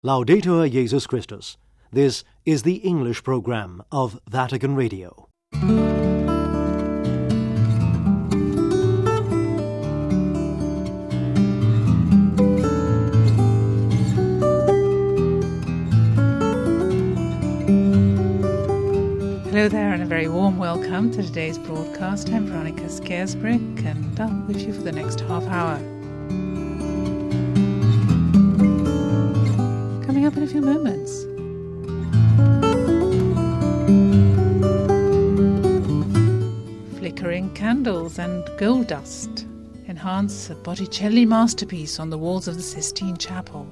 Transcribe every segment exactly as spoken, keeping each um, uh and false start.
Laudetur Jesus Christus. This is the English program of Vatican Radio. Hello there and a very warm welcome to today's broadcast. I'm Veronica Scaresbrick and I'll be with you for the next half hour. Coming up in a few moments. Flickering candles and gold dust enhance a Botticelli masterpiece on the walls of the Sistine Chapel.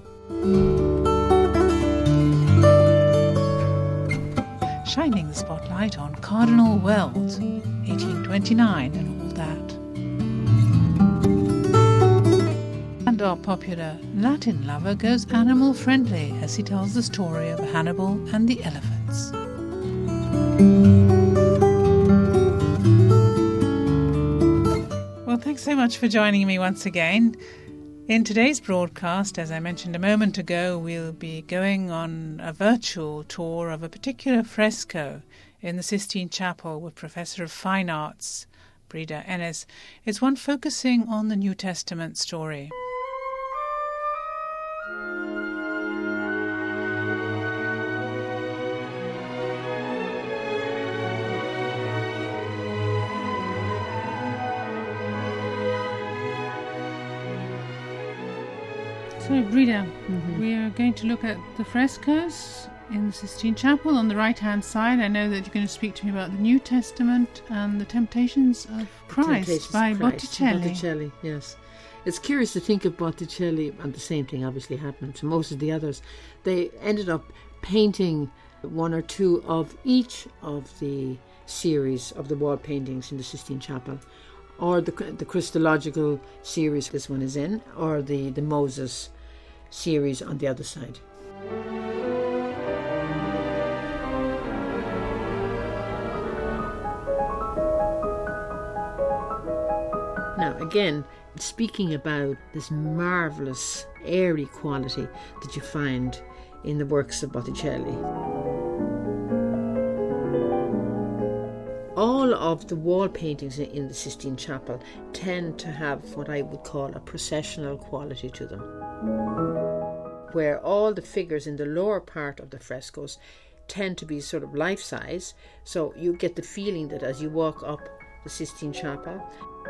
Shining the spotlight on Cardinal Weld, eighteen twenty-nine and all that. And our popular Latin lover goes animal-friendly as he tells the story of Hannibal and the elephants. Well, thanks so much for joining me once again. In today's broadcast, as I mentioned a moment ago, we'll be going on a virtual tour of a particular fresco in the Sistine Chapel with Professor of Fine Arts, Breda Ennis. It's one focusing on the New Testament story. So, Breda, mm-hmm. we are going to look at the frescoes in the Sistine Chapel on the right-hand side. I know that you're going to speak to me about the New Testament and the Temptations of Christ Temptations by Christ, Botticelli. Botticelli, yes. It's curious to think of Botticelli, and the same thing obviously happened to most of the others. They ended up painting one or two of each of the series of the wall paintings in the Sistine Chapel, or the, the Christological series this one is in, or the, the Moses series on the other side. Now again, speaking about this marvellous airy quality that you find in the works of Botticelli. All of the wall paintings in the Sistine Chapel tend to have what I would call a processional quality to them, where all the figures in the lower part of the frescoes tend to be sort of life-size, so you get the feeling that as you walk up the Sistine Chapel,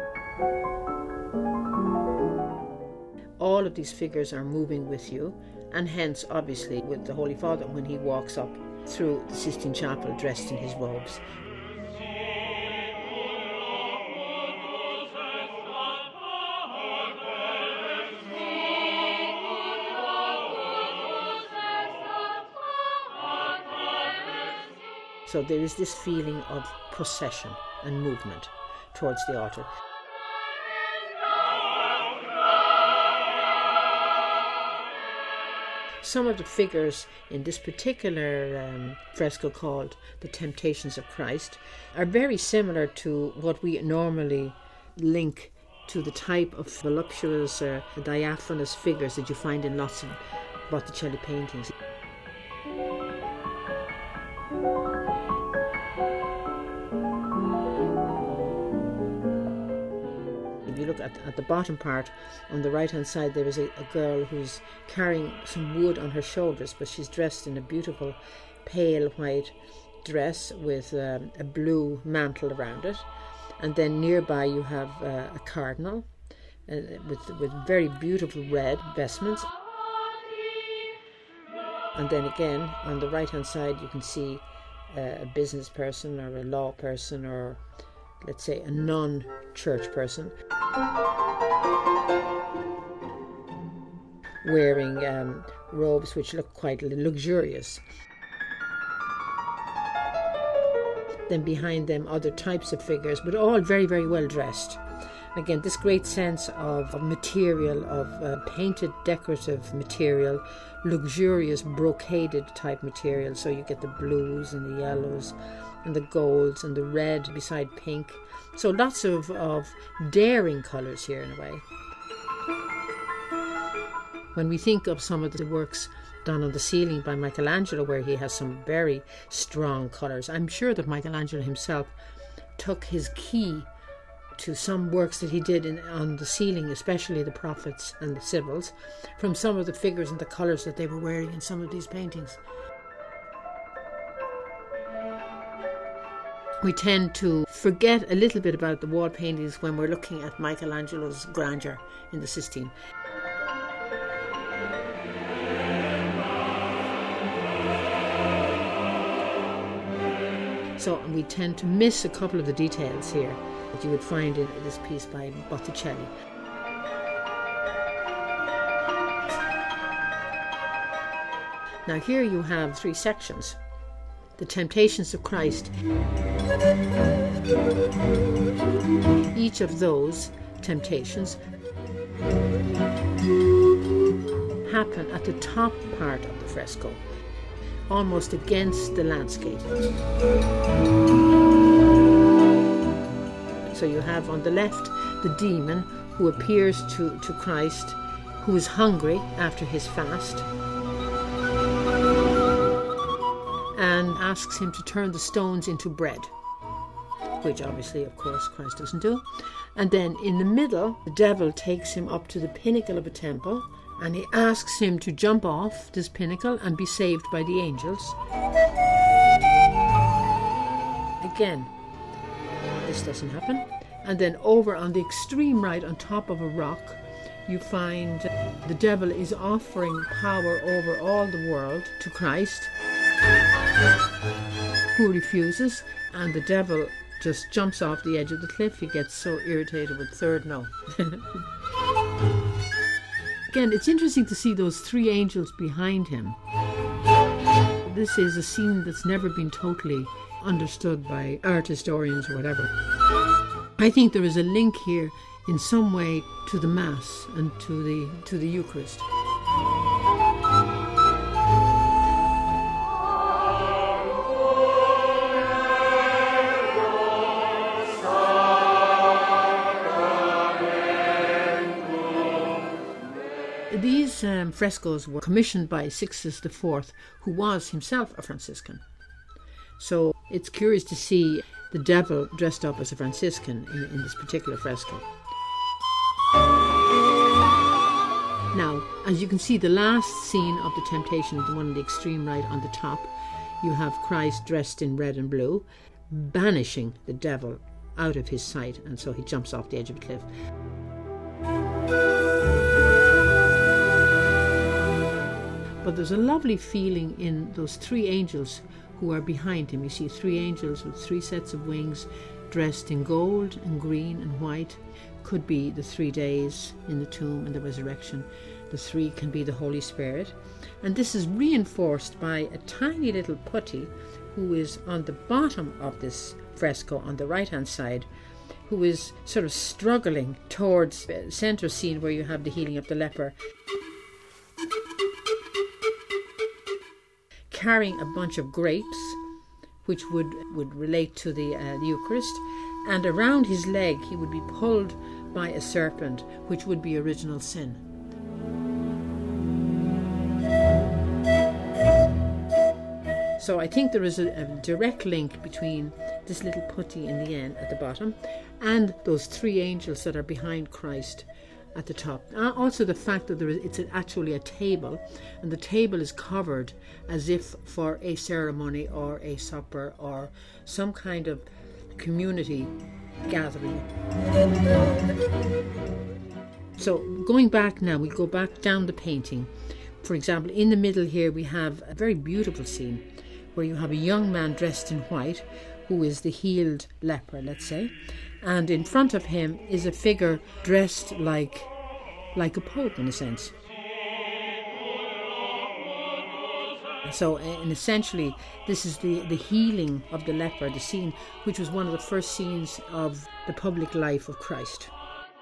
all of these figures are moving with you, and hence obviously with the Holy Father when he walks up through the Sistine Chapel dressed in his robes. So there is this feeling of procession and movement towards the altar. Some of the figures in this particular um, fresco called The Temptations of Christ are very similar to what we normally link to the type of voluptuous or diaphanous figures that you find in lots of Botticelli paintings. Look at, at the bottom part on the right hand side, there is a, a girl who's carrying some wood on her shoulders, but she's dressed in a beautiful pale white dress with um, a blue mantle around it, and then nearby you have uh, a cardinal uh, with, with very beautiful red vestments, and then again on the right hand side you can see uh, a business person or a law person, or let's say a non-church person, wearing um, robes which look quite luxurious. Then behind them other types of figures, but all very, very well dressed. Again, this great sense of, of material, of uh, painted decorative material, luxurious brocaded type material, so you get the blues and the yellows and the golds and the red beside pink. So lots of, of daring colours here in a way. When we think of some of the works done on the ceiling by Michelangelo, where he has some very strong colours. I'm sure that Michelangelo himself took his key to some works that he did in, on the ceiling, especially the prophets and the Sibyls, from some of the figures and the colours that they were wearing in some of these paintings. We tend to forget a little bit about the wall paintings when we're looking at Michelangelo's grandeur in the Sistine. So we tend to miss a couple of the details here that you would find in this piece by Botticelli. Now here you have three sections. The Temptations of Christ. Each of those temptations happen at the top part of the fresco, almost against the landscape. So you have on the left the demon who appears to, to Christ, who is hungry after his fast, and asks him to turn the stones into bread, which obviously, of course, Christ doesn't do. And then in the middle, the devil takes him up to the pinnacle of a temple, and he asks him to jump off this pinnacle and be saved by the angels. Again, this doesn't happen. And then over on the extreme right, on top of a rock, you find the devil is offering power over all the world to Christ, who refuses, and the devil just jumps off the edge of the cliff. He gets so irritated with third no. Again, it's interesting to see those three angels behind him. This is a scene that's never been totally understood by art historians or whatever. I think there is a link here in some way to the Mass and to the to the Eucharist. These um, frescoes were commissioned by Sixtus the Fourth, who was himself a Franciscan. So it's curious to see the devil dressed up as a Franciscan in, in this particular fresco. Now, as you can see, the last scene of the Temptation, the one on the extreme right on the top, you have Christ dressed in red and blue, banishing the devil out of his sight, and so he jumps off the edge of a cliff. But there's a lovely feeling in those three angels who are behind him. You see three angels with three sets of wings, dressed in gold and green and white. Could be the three days in the tomb and the resurrection. The three can be the Holy Spirit. And this is reinforced by a tiny little putty who is on the bottom of this fresco on the right hand side, who is sort of struggling towards the centre scene where you have the healing of the leper, carrying a bunch of grapes, which would, would relate to the, uh, the Eucharist, and around his leg he would be pulled by a serpent, which would be original sin. So I think there is a, a direct link between this little putty in the end at the bottom and those three angels that are behind Christ at the top. Uh, also the fact that there is, it's actually a table, and the table is covered as if for a ceremony or a supper or some kind of community gathering. So going back now, we go back down the painting. For example, in the middle here we have a very beautiful scene where you have a young man dressed in white who is the healed leper, let's say, and in front of him is a figure dressed like like a pope in a sense. So, and essentially, this is the, the healing of the leper, the scene which was one of the first scenes of the public life of Christ.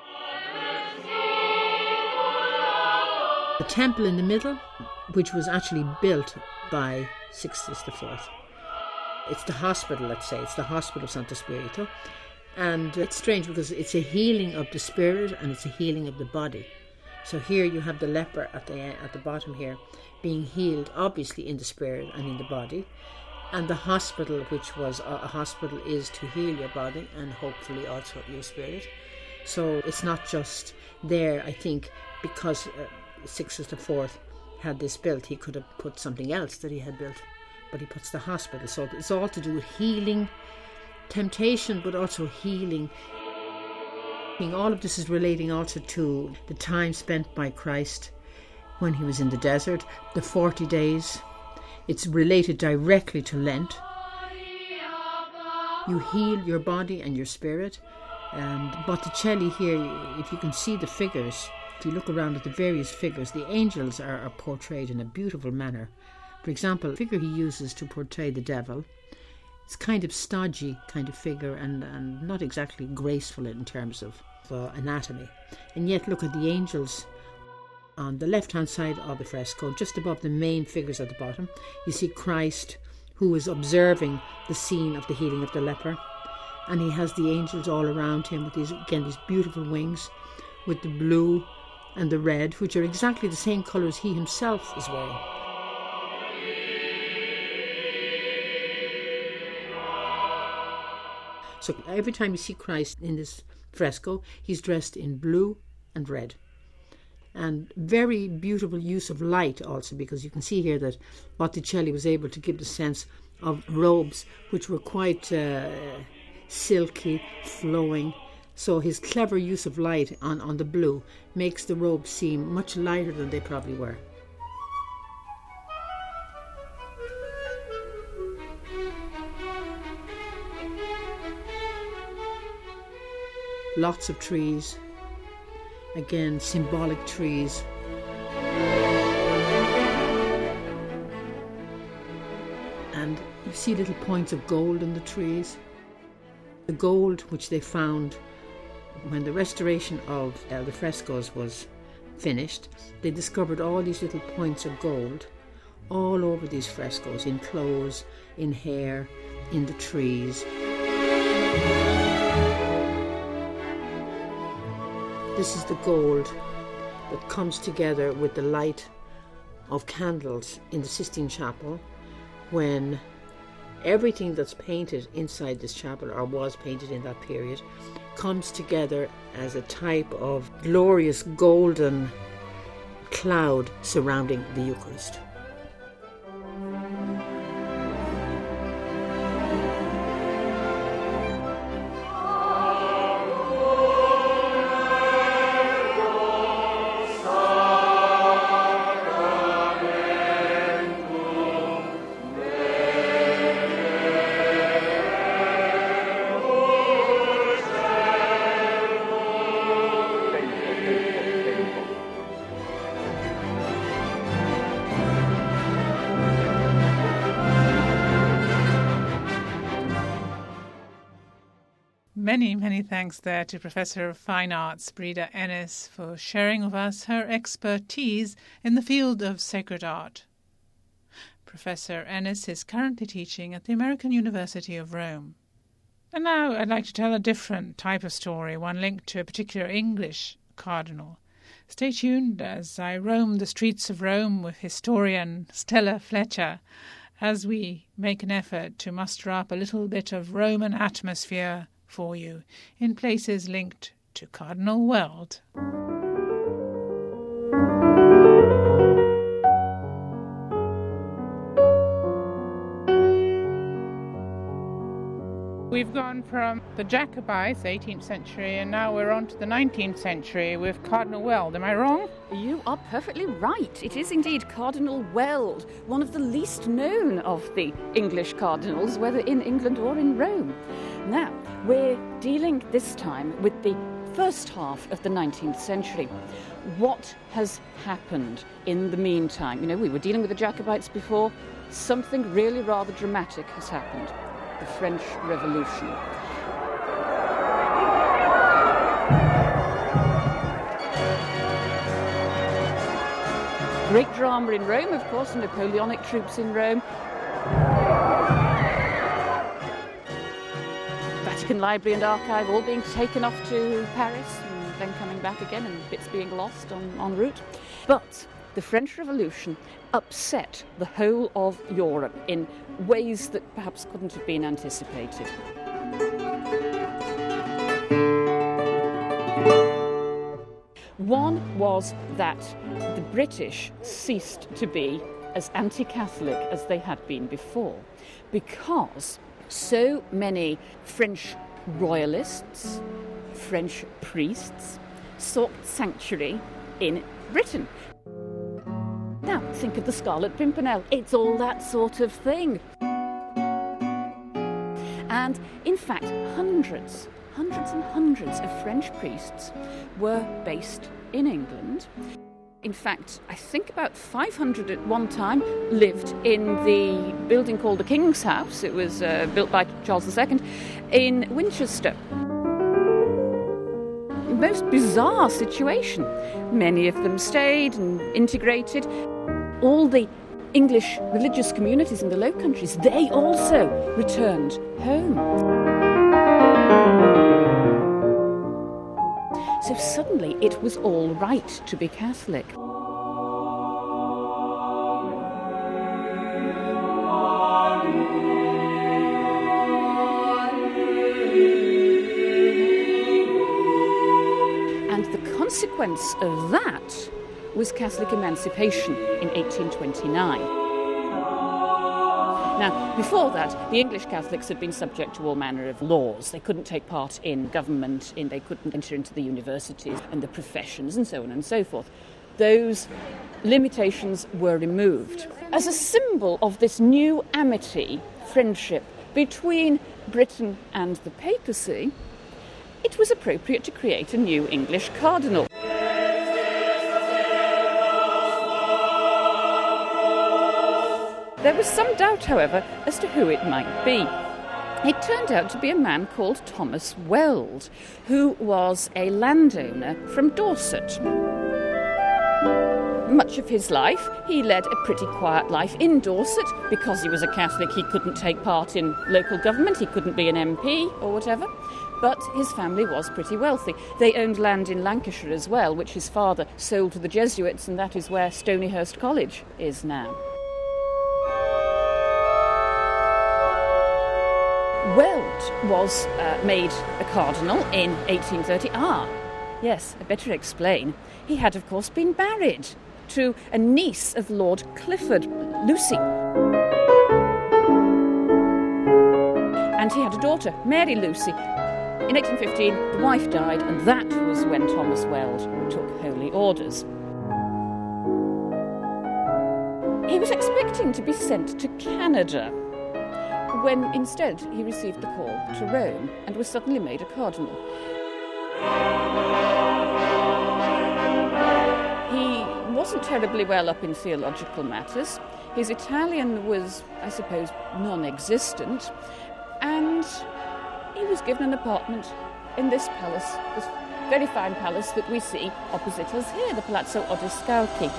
The temple in the middle, which was actually built by Sixtus the Fourth. It's the hospital, let's say, it's the hospital of Santo Spirito. And it's strange because it's a healing of the spirit and it's a healing of the body. So here you have the leper at the at the bottom here being healed, obviously in the spirit and in the body. And the hospital, which was a, a hospital, is to heal your body and hopefully also your spirit. So it's not just there, I think, because uh, Sixtus the Fourth had this built, he could have put something else that he had built, but he puts the hospital. So it's all to do with healing, temptation, but also healing. All of this is relating also to the time spent by Christ when he was in the desert, the forty days. It's related directly to Lent. You heal your body and your spirit. And Botticelli here, if you can see the figures, if you look around at the various figures, the angels are, are portrayed in a beautiful manner. For example, the figure he uses to portray the devil, it's kind of stodgy kind of figure and, and not exactly graceful in terms of uh, anatomy. And yet look at the angels on the left-hand side of the fresco, just above the main figures at the bottom. You see Christ, who is observing the scene of the healing of the leper. And he has the angels all around him with these, again, these beautiful wings with the blue and the red, which are exactly the same colours he himself is wearing. So every time you see Christ in this fresco, he's dressed in blue and red. And very beautiful use of light also, because you can see here that Botticelli was able to give the sense of robes which were quite uh, silky, flowing. So his clever use of light on, on the blue makes the robes seem much lighter than they probably were. Lots of trees. Again, symbolic trees. And you see little points of gold in the trees. The gold which they found when the restoration of uh, the frescoes was finished, they discovered all these little points of gold all over these frescoes, in clothes, in hair, in the trees. This is the gold that comes together with the light of candles in the Sistine Chapel when everything that's painted inside this chapel, or was painted in that period, comes together as a type of glorious golden cloud surrounding the Eucharist. Many, many thanks there to Professor of Fine Arts Breda Ennis for sharing with us her expertise in the field of sacred art. Professor Ennis is currently teaching at the American University of Rome. And now I'd like to tell a different type of story, one linked to a particular English cardinal. Stay tuned as I roam the streets of Rome with historian Stella Fletcher as we make an effort to muster up a little bit of Roman atmosphere for you in places linked to Cardinal Weld. We've gone from the Jacobites, eighteenth century, and now we're on to the nineteenth century with Cardinal Weld. Am I wrong? You are perfectly right. It is indeed Cardinal Weld, one of the least known of the English cardinals, whether in England or in Rome. Now, we're dealing this time with the first half of the nineteenth century. What has happened in the meantime? You know, we were dealing with the Jacobites before. Something really rather dramatic has happened. The French Revolution. Great drama in Rome, of course, Napoleonic troops in Rome. Vatican Library and Archive all being taken off to Paris, and then coming back again and bits being lost on, en route. But the French Revolution upset the whole of Europe in ways that perhaps couldn't have been anticipated. One was that the British ceased to be as anti-Catholic as they had been before, because so many French royalists, French priests, sought sanctuary in Britain. Now, think of the Scarlet Pimpernel. It's all that sort of thing. And, in fact, hundreds, hundreds and hundreds of French priests were based in England. In fact, I think about five hundred at one time lived in the building called the King's House. It was uh, built by Charles the Second in Winchester. Most bizarre situation. Many of them stayed and integrated. All the English religious communities in the Low Countries, they also returned home. So suddenly it was all right to be Catholic. And the consequence of that was Catholic emancipation in eighteen twenty-nine. Now, before that, the English Catholics had been subject to all manner of laws. They couldn't take part in government, in, they couldn't enter into the universities and the professions and so on and so forth. Those limitations were removed. As a symbol of this new amity, friendship between Britain and the papacy, it was appropriate to create a new English cardinal. There was some doubt, however, as to who it might be. It turned out to be a man called Thomas Weld, who was a landowner from Dorset. Much of his life, he led a pretty quiet life in Dorset. Because he was a Catholic, he couldn't take part in local government, he couldn't be an M P or whatever. But his family was pretty wealthy. They owned land in Lancashire as well, which his father sold to the Jesuits, and that is where Stonyhurst College is now. Weld was uh, made a cardinal in eighteen thirty. Ah, yes, I better explain. He had, of course, been married to a niece of Lord Clifford, Lucy. And he had a daughter, Mary Lucy. In eighteen fifteen, the wife died, and that was when Thomas Weld took holy orders. He was expecting to be sent to Canada, when instead he received the call to Rome and was suddenly made a cardinal. He wasn't terribly well up in theological matters. His Italian was, I suppose, non-existent, and he was given an apartment in this palace, this very fine palace that we see opposite us here, the Palazzo Odescalchi.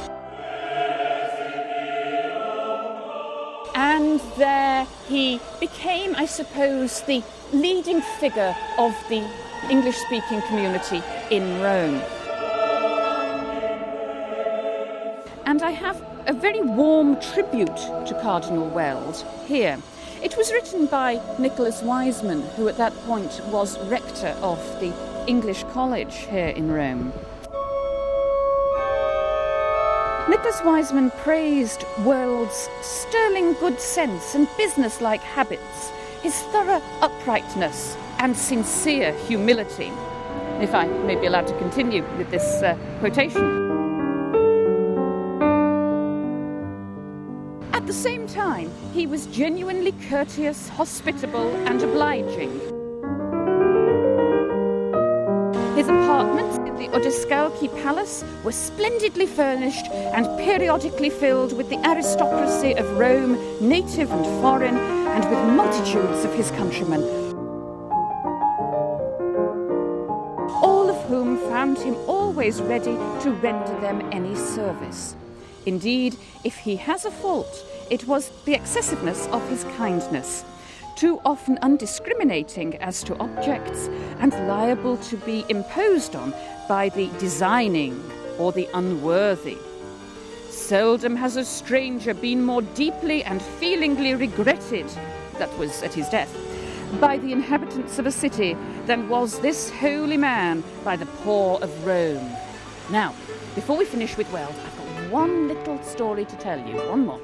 And there he became, I suppose, the leading figure of the English-speaking community in Rome. And I have a very warm tribute to Cardinal Weld here. It was written by Nicholas Wiseman, who at that point was rector of the English College here in Rome. Nicholas Wiseman praised Weld's sterling good sense and business-like habits, his thorough uprightness and sincere humility. If I may be allowed to continue with this uh, quotation. At the same time, he was genuinely courteous, hospitable and obliging. His apartments in the Odescalchi Palace were splendidly furnished and periodically filled with the aristocracy of Rome, native and foreign, and with multitudes of his countrymen, all of whom found him always ready to render them any service. Indeed, if he has a fault, it was the excessiveness of his kindness. too often undiscriminating as to objects, and liable to be imposed on by the designing or the unworthy. Seldom has a stranger been more deeply and feelingly regretted, that was at his death, by the inhabitants of a city than was this holy man by the poor of Rome. Now, before we finish with Weld, I've got one little story to tell you, one more.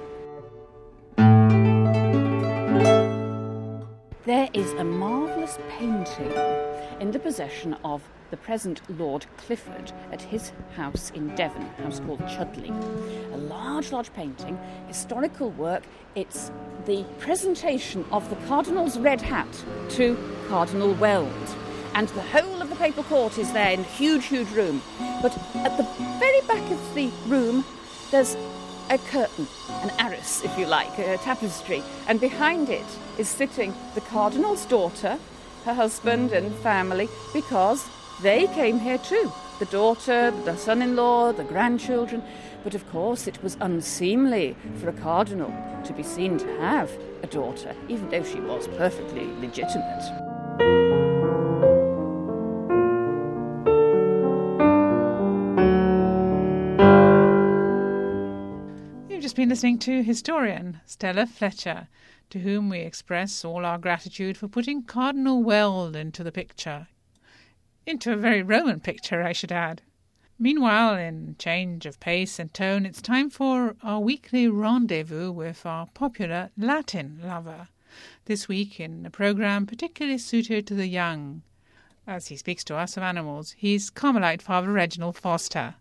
There is a marvellous painting in the possession of the present Lord Clifford at his house in Devon, a house called Chudley. A large, large painting, historical work. It's the presentation of the Cardinal's red hat to Cardinal Weld. And the whole of the papal court is there in a huge, huge room. But at the very back of the room, there's a curtain, an arras, if you like, a tapestry. And behind it is sitting the Cardinal's daughter, her husband and family, because they came here too. The daughter, the son-in-law, the grandchildren. But of course it was unseemly for a cardinal to be seen to have a daughter, even though she was perfectly legitimate. You've just been listening to historian Stella Fletcher, to whom we express all our gratitude for putting Cardinal Weld into the picture. Into a very Roman picture, I should add. Meanwhile, in change of pace and tone, it's time for our weekly rendezvous with our popular Latin lover. This week in a programme particularly suited to the young. As he speaks to us of animals, he's Carmelite Father Reginald Foster.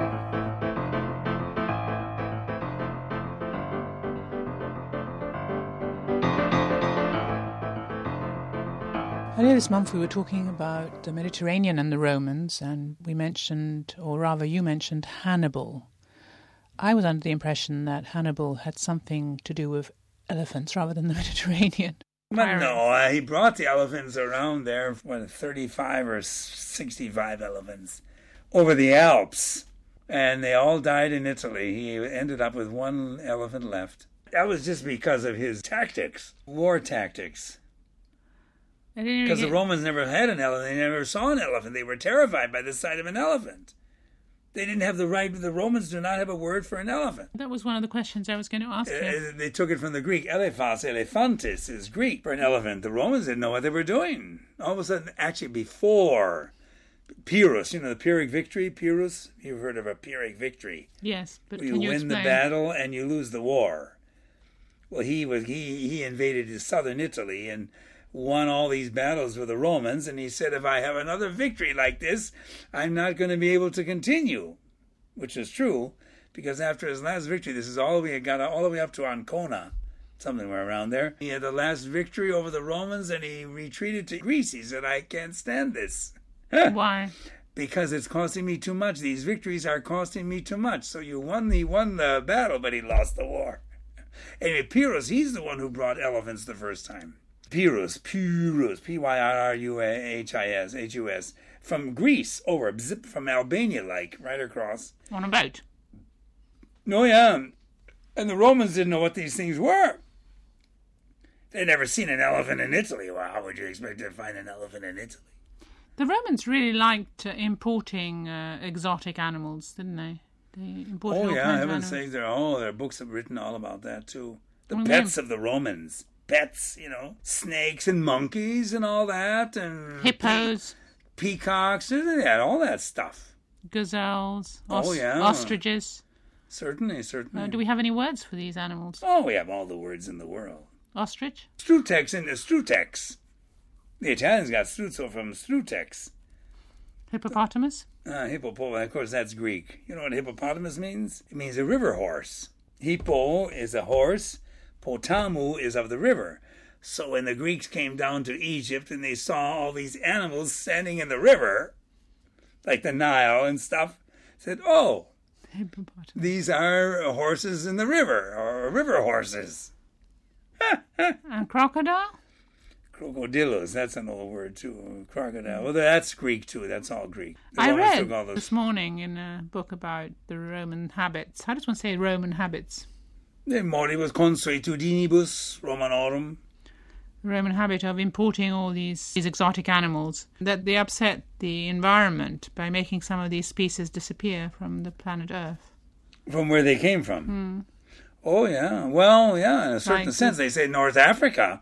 Earlier this month we were talking about the Mediterranean and the Romans, and we mentioned, or rather you mentioned, Hannibal. I was under the impression that Hannibal had something to do with elephants rather than the Mediterranean. But no, uh, he brought the elephants around there, what, thirty-five or sixty-five elephants, over the Alps, and they all died in Italy. He ended up with one elephant left. That was just because of his tactics, war tactics. Because the Romans never had an elephant. They never saw an elephant. They were terrified by the sight of an elephant. They didn't have the right. The Romans do not have a word for an elephant. That was one of the questions I was going to ask you. Uh, they took it from the Greek. Elephas, elephantis is Greek for an elephant. The Romans didn't know what they were doing. All of a sudden, actually before Pyrrhus, you know, the Pyrrhic victory, Pyrrhus, you've heard of a Pyrrhic victory. Yes, but you can you win explain? the battle and you lose the war. Well, he was he he invaded southern Italy and won all these battles with the Romans, and he said, if I have another victory like this, I'm not going to be able to continue, which is true, because after his last victory, this is all we got all the way up to Ancona, somewhere around there. He had the last victory over the Romans, and he retreated to Greece. He said, I can't stand this. Why? Because it's costing me too much. These victories are costing me too much. So you won, he won the battle, but he lost the war. Anyway, Pyrrhus, he's the one who brought elephants the first time. Pyrrhus, Pyrrhus, P Y R R U H I S, H U S, from Greece over, zip, from Albania, like, right across. On a boat? No, yeah. And the Romans didn't know what these things were. They'd never seen an elephant in Italy. Well, how would you expect to find an elephant in Italy? The Romans really liked uh, importing uh, exotic animals, didn't they? They imported oh, all yeah, kinds heaven's of sakes, there are, oh, there are books have written all about that, too. The well, pets yeah. of the Romans. Pets, you know, snakes and monkeys and all that, and hippos, pe- peacocks, and that, all that stuff. Gazelles, os- oh yeah, ostriches. Certainly, certainly. Uh, do we have any words for these animals? Oh, we have all the words in the world. Ostrich, strutex, and uh, strutex. The Italians got struzzo from strutex. Hippopotamus. Ah, uh, hippopotamus. Of course, that's Greek. You know what hippopotamus means? It means a river horse. Hippo is a horse. Potamu is of the river. So when the Greeks came down to Egypt and they saw all these animals standing in the river, like the Nile and stuff, said, oh, these are horses in the river, or river horses. And crocodile? Crocodillos, that's an old word too. Crocodile. Well, that's Greek too. That's all Greek. The I Romans read took all those... this morning in a book about the Roman habits. How does one say Roman habits? De moribus consuetudinibus Romanorum. Roman habit of importing all these, these exotic animals, that they upset the environment by making some of these species disappear from the planet Earth. From where they came from? Hmm. Oh, yeah. Well, yeah, in a certain Like- sense. They say North Africa.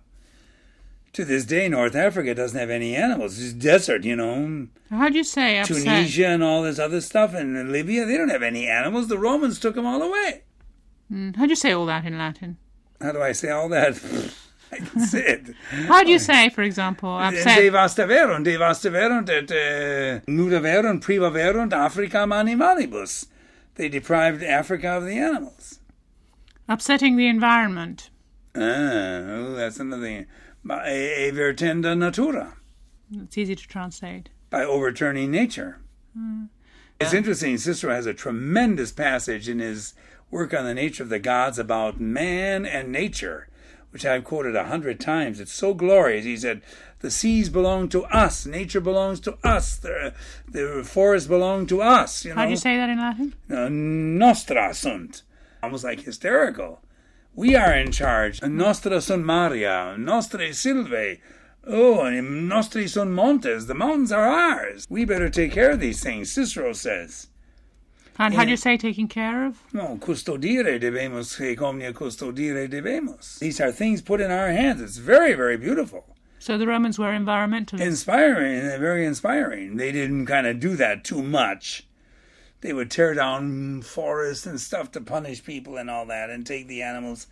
To this day, North Africa doesn't have any animals. It's desert, you know. How do you say upset? Tunisia and all this other stuff. And in Libya, they don't have any animals. The Romans took them all away. Mm, how do you say all that in Latin? How do I say all that? I can say it. How do you say, for example, upset? Devastaverunt, devastaverunt, et uh, nudaverunt, privaverunt, Africam animalibus. They deprived Africa of the animals. Upsetting the environment. Ah, oh, that's another thing. By evertenda natura. It's easy to translate. By overturning nature. Mm. It's interesting. Cicero has a tremendous passage in his work on the nature of the gods about man and nature, which I've quoted a hundred times. It's so glorious. He said, the seas belong to us. Nature belongs to us. The, the forests belong to us. You know? How do you say that in Latin? Uh, nostra sunt. Almost like hysterical. We are in charge. Nostra sunt Maria. Nostre silvae. Oh, and nostri sunt montes. The mountains are ours. We better take care of these things, Cicero says. And how do you say taking care of? No, custodire debemos, que omnia custodire debemos. These are things put in our hands. It's very, very beautiful. So the Romans were environmentalists. Inspiring, very inspiring. They didn't kind of do that too much. They would tear down forests and stuff to punish people and all that and take the animals.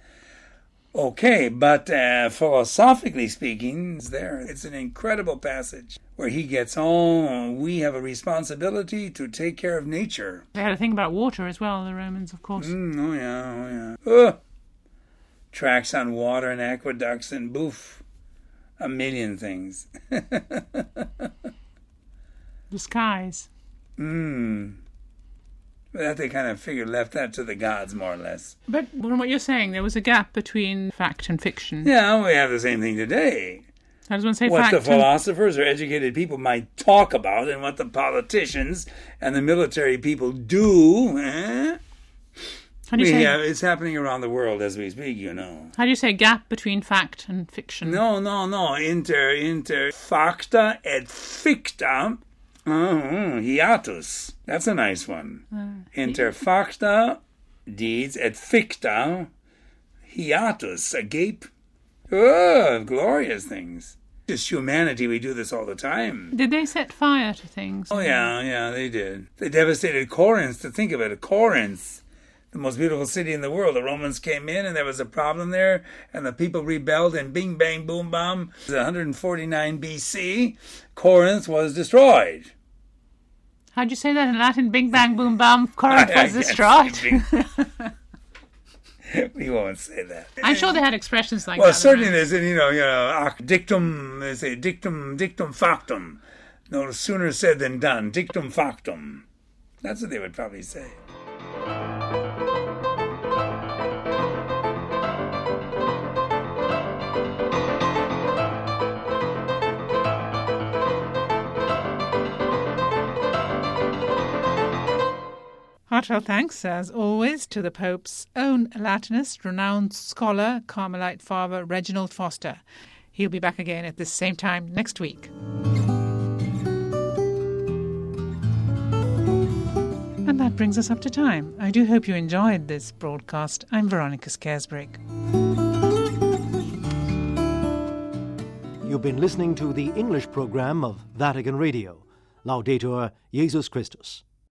Okay, but uh, philosophically speaking, it's there. It's an incredible passage where he gets, oh, we have a responsibility to take care of nature. They had a thing about water as well, the Romans, of course. Mm, oh, yeah, oh, yeah. Oh, tracks on water and aqueducts and boof. A million things. The skies. Hmm. That they kind of figured left that to the gods, more or less. But from what you're saying, there was a gap between fact and fiction. Yeah, we have the same thing today. How does one say what fact the and... philosophers or educated people might talk about and what the politicians and the military people do. Eh? How do you we say... have, it's happening around the world as we speak, you know. How do you say gap between fact and fiction? No, no, no. Inter, inter facta et ficta. Oh, hiatus. That's a nice one. Uh, Inter facta, deeds, et ficta, hiatus, a gape. Oh, glorious things. Just humanity, we do this all the time. Did they set fire to things? Oh, yeah, yeah, they did. They devastated Corinth, to think of it. Corinth, the most beautiful city in the world. The Romans came in and there was a problem there, and the people rebelled, and bing, bang, boom, bomb. one forty-nine B C, Corinth was destroyed. How'd you say that in Latin? Bing, bang, boom, bam, Corinth was destroyed? We won't say that. I'm sure they had expressions like well, that. Well, certainly there's, you know, you know, dictum, they say dictum, dictum factum. No sooner said than done. Dictum factum. That's what they would probably say. Heartfelt thanks, as always, to the Pope's own Latinist, renowned scholar, Carmelite Father Reginald Foster. He'll be back again at this same time next week. And that brings us up to time. I do hope you enjoyed this broadcast. I'm Veronica Scaresbrick. You've been listening to the English program of Vatican Radio. Laudetur Jesus Christus.